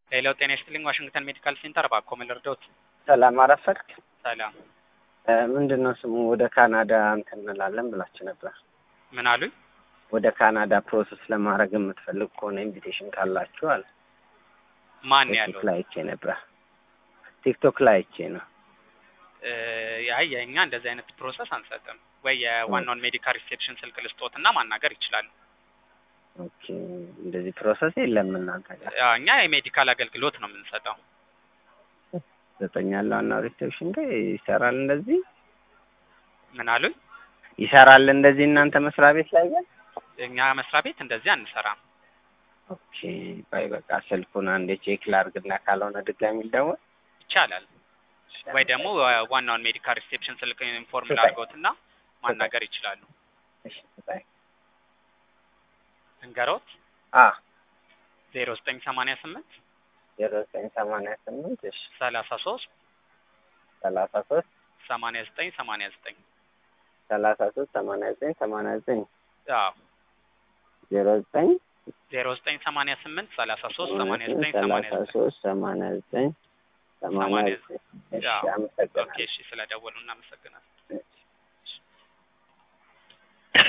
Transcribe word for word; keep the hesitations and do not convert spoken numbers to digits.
ሌላው ጤና ይስጥልኝ ዋሽንግተን ሜዲካል ሴንተር ባኮ መልርዶት ሰላም አረፈድክ። ሰላም ምንድነው ስሙ ወደ ካናዳ እንትን እንላለን ብላችሁ ነበር። ምን አሉኝ? ወደ ካናዳ ፕሮሰስ ለማድረግ የምትፈልግ ከሆነ ኢንቪቴሽን ካላችሁ አለ። ማን ያለው? ቲክቶክ ላይ አይቼ ነበር። ቲክቶክ ላይ አይቼ ነው። እ ያ የኛ እንደዚህ አይነት ፕሮሰስ አንሰጥም። ወይ የዋናውን ሜዲካል ሪሴፕሽን ስልክ ልስጦትና ማናገር ይችላል። ኦኬ እንደዚህ ፕሮሰስ የለም እናንተ ጋር? ያ እኛ የሜዲካል አገልግሎት ነው የምንሰጠው። ዘጠኛለው እና ሪሴፕሽን ጋር ይሰራል እንደዚህ? ምን አሉኝ? ይሰራል እንደዚህ እናንተ መስሪያ ቤት ላይ ግን? እኛ መስሪያ ቤት እንደዚህ አንሰራም። ኦኬ ባይ በቃ ስልኩን አንዴ ቼክ ላድርግና ካልሆነ ድጋሚ ልደውል ይቻላል። ወይ ደግሞ ዋናውን ሜዲካል ሪሴፕሽን ስልክ ኢንፎርም ላድርገውትና ማናገር ይችላሉ። እሺ ባይ እንገሮት አ ዜሮ ዘጠኝ ሰማንያ ስምንት ዜሮ ዘጠኝ ሰማንያ ስምንት እሺ ሰላሳ ሶስት ሰላሳ ሶስት ሰማንያ ዘጠኝ ሰማንያ ዘጠኝ ሰላሳ ሶስት ሰማንያ ዘጠኝ ሰማንያ ዘጠኝ አዎ ዜሮ ዘጠኝ ዜሮ ዘጠኝ ሰማንያ ስምንት ሰላሳ ሶስት ሰማንያ ዘጠኝ ሰማንያ ዘጠኝ ሰላሳ ሶስት ሰማንያ ዘጠኝ ሰማንያ ዘጠኝ እሺ አመሰግናለሁ። ኦኬ እሺ ስለደወሉ እናመሰግናለን።